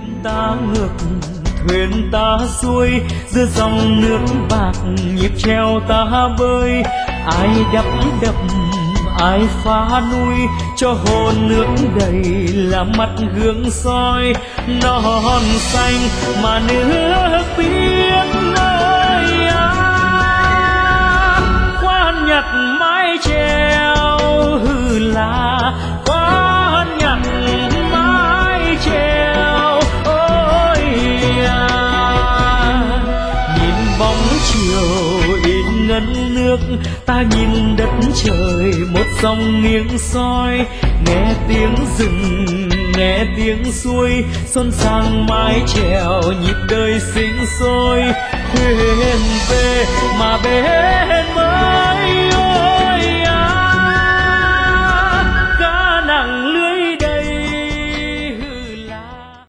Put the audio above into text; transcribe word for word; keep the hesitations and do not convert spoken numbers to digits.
ta ngược thuyền ta xuôi, giữa dòng nước bạc nhịp treo ta bơi. Ai đắp đập ai phá nuôi, cho hồn nước đầy là mặt gương soi. Non xanh mà nước biếc nơi á, khoan nhặt mái chèo hư là khoan nhặt mái chèo. Ôi à, nhìn bóng chiều in ngân nước, ta nhìn đất trời một dòng nghiêng soi. Nghe tiếng rừng nghe tiếng suối, xuân sang mái chèo nhịp đời sinh sôi. Thuyền về mà bên mới